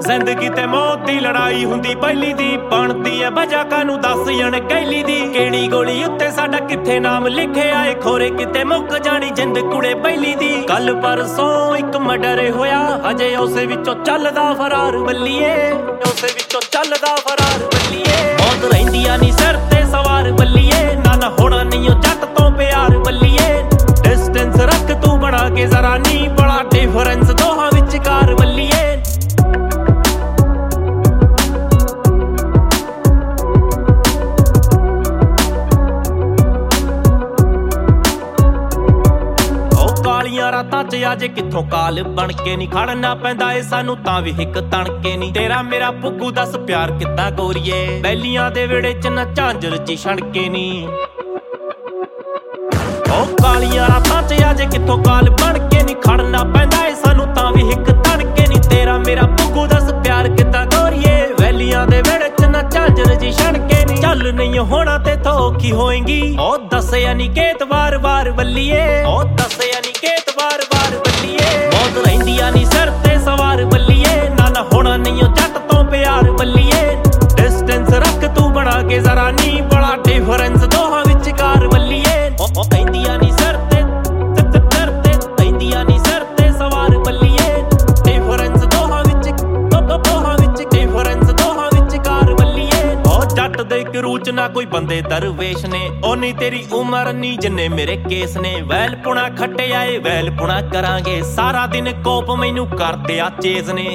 ਜ਼ਿੰਦਗੀ ਤੇ ਮੌਤ ਦੀ ਲੜਾਈ ਹੁੰਦੀ ਪਹਿਲੀ ਦੀ, ਬਣਦੀ ਐ ਵਜ੍ਹਾ ਕਾਨੂੰ ਦੱਸ ਜਣ ਕਹਿਲੀ ਦੀ। ਕਿਹੜੀ ਗੋਲੀ ਉੱਤੇ ਸਾਡਾ ਕਿੱਥੇ ਨਾਮ ਲਿਖਿਆ ਏ, ਖੋਰੇ ਕਿਤੇ ਮੁੱਕ ਜਾਣੀ ਜਿੰਦ ਕੁੜੇ ਪਹਿਲੀ ਦੀ। ਕੱਲ ਪਰਸੋਂ ਇੱਕ ਮਰਡਰ ਹੋਇਆ, ਹਜੇ ਉਸੇ ਵਿੱਚੋਂ ਚੱਲਦਾ ਫਰਾਰ ਬੱਲੀਏ, ਉਸੇ ਵਿੱਚੋਂ ਚੱਲਦਾ ਫਰਾਰ ਬੱਲੀਏ। ਮੌਤ ਰਹਿੰਦੀਆਂ ਨੀ ਸਿਰ ਤੇ ਸਵਾਰ ਬੱਲੀਏ, ਨਾ ਹੋਣਾ ਨਹੀਂ ਉਹ ਜੱਟ ਤੋਂ ਪਿਆਰ ਬੱਲੀਏ। ਡਿਸਟੈਂਸ ਰੱਖ ਤੂੰ ਬਣਾ ਕੇ ਜ਼ਰਾ ਨੀ, ਬੜਾ ਡਿਫਰੈਂਸ ਦੋਹਾਂ ਵਿਚਕਾਰ ਬੱਲੀਏ। ਕਾਲੀਆਂ ਰਾਤਾਂ ਚ ਅੱਜ ਕਿੱਥੋਂ ਕਾਲ ਬਣ ਕੇ ਨੀ ਖੜਨਾ ਪੈਂਦਾ ਏ ਸਾਨੂੰ ਤਾਂ ਵੀ ਹਿੱਕ ਤਣਕੇ ਨੀ। ਤੇਰਾ ਮੇਰਾ ਪੁੱਗੂ ਦੱਸ ਪਿਆਰ ਕਿੱਦਾਂ ਗੋਰੀਏ, ਬੈਲੀਆਂ ਦੇ ਵਿਹੜੇ ਚ ਨਾ ਝਾਂਜਰ ਚ ਛਣਕੇ ਨੀ। ਉਹ ਕਾਲੀਆਂ ਰਾਤਾਂ ਚ ਅੱਜ ਕਿੱਥੋਂ ਕਾਲ ਬਣ ਕੇ ਨੀ ਖੜਨਾ ਪੈਂਦਾ ਏ ਸਾਨੂੰ ਤਾਂ ਵੀ ਹਿੱਕ ਤਣਕੇ ਨੀ। ਤੇਰਾ ਮੇਰਾ ਪੁੱਗੂ ਦੱਸ ਪਿਆਰ ਕਿੱਦਾਂ ਗੋਰੀਏ, ਬੈਲੀਆਂ ਦੇ ਵਿਹੜੇ ਚ ਨਾ ਝਾਂਜਰ ਚ ਛਣਕੇ ਨੀ। ਚੱਲ ਨਹੀਂ ਹੋਣਾ ਤੇ ਔਖੀ ਹੋਏਗੀ, ਉਹ ਦੱਸਿਆ ਨੀ ਕੇਤ ਵਾਰ-ਵਾਰ ਬੱਲੀਏ, ਉਹ ਦੱਸਿਆ ਨੀ ਕੇਤ ਵਾਰ-ਵਾਰ ਬੱਲੀਏ। ਮੌਤ ਰਹਿੰਦੀਆਂ ਨੀ ਸਿਰ ਤੇ ਸਵਾਰ ਬੱਲੀਏ, ਨਾ ਹੋਣਾ ਨਹੀਂ ਉਹ ਜੱਟ ਤੋਂ ਪਿਆਰ ਬੱਲੀਏ। ਡਿਸਟੈਂਸ ਰੱਖ ਤੂੰ ਬਣਾ ਕੇ ਜ਼ਰਾ ਨੀ, ਬੜਾ ਡਿਫਰੈਂਸ ਦੋਹਾਂ ਵਿਚਕਾਰ ਬੱਲੀਏ। ਉਹ ਰਹਿੰਦੀਆਂ ਨੀ ਸਿਰ ਤੇ ਰਹਿੰਦੀਆਂ ਨੀ ਸਿਰ ਤੇ ਸਵਾਰ ਬੱਲੀਏ। ਡਿਫਰੈਂਸ ਦੋਹਾਂ ਵਿੱਚ ਡਿਫਰੈਂਸ ਦੋਹਾਂ ਵਿਚਕਾਰ ਬੱਲੀਏ। ਉਹ ਜੱਟ ਦੇ ਕਰੂਚ ਨਾ ਕੋਈ ਬੰਦੇ ਦਰਵੇਸ਼ ਨੇ, ਓਨੀ ਤੇਰੀ ਉਮਰ ਨੀ ਜਿੰਨੇ ਮੇਰੇ ਕੇਸ ਨੇ। ਵੈਲ ਪੁਣਾ ਖੱਟਿਆ ਏ ਵੈਲ ਪੁਣਾ ਕਰਾਂਗੇ, ਸਾਰਾ ਦਿਨ ਕੋਪ ਮੈਨੂੰ ਕਰਦੇ ਆ ਚੇਜ਼ ਨੇ।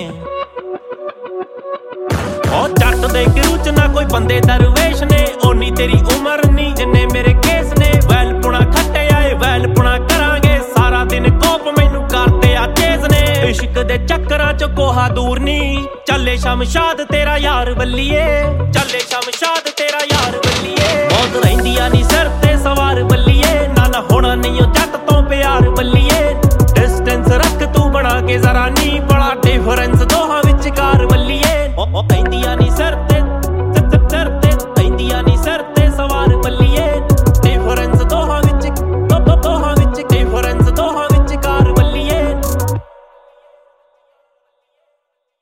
ਉਹ ਜੱਟ ਦੇ ਕਰੂਚ ਨਾ ਕੋਈ ਬੰਦੇ ਦਰਵੇਸ਼ ਨੇ, ਓਨੀ ਤੇਰੀ ਉਮਰ ਨੀ ਜਿੰਨੇ ਮੇਰੇ ਕੇਸ ਨੇ। ਵੈਲ ਪੁਣਾ ਖੱਟਿਆ ਏ ਵੈਲ ਪੁਣਾ ਕਰਾਂਗੇ, ਸਾਰਾ ਦਿਨ ਕੋਪ ਮੈਨੂੰ ਕਰਦੇ ਆ ਚੇਜ਼ ਨੇ। ਇਸ਼ਕ ਦੇ ਚੱਕਰਾਂ ਚ ਕੋਹਾ ਦੂਰ ਨੀ, ਚੱਲੇ ਸ਼ਮਸ਼ਾਦ ਤੇਰਾ ਯਾਰ ਬੱਲੀਏ, ਚੱਲੇ ਸ਼ਮਸ਼ਾਦ ਤੇਰਾ ਯਾਰ ਬੱਲੀਏ। ਮੌਤ ਰਹਿੰਦੀਆਂ ਨੀ ਸਿਰ ਤੇ ਸਵਾਰ ਬੱਲੀਏ, ਨਾ ਹੋਣਾ ਨਹੀਂ ਉਹ ਜੱਟ ਤੋਂ ਪਿਆਰ ਬੱਲੀਏ। ਡਿਸਟੈਂਸ ਰੱਖ ਤੂੰ ਬਣਾ ਕੇ ਜ਼ਰਾ ਨੀ, ਬੜਾ ਡਿਫਰੈਂਸ ਦੋਹਾਂ ਵਿਚਕਾਰ ਬੱਲੀਏ। ਉਹ ਰਹਿੰਦੀਆਂ ਨੀ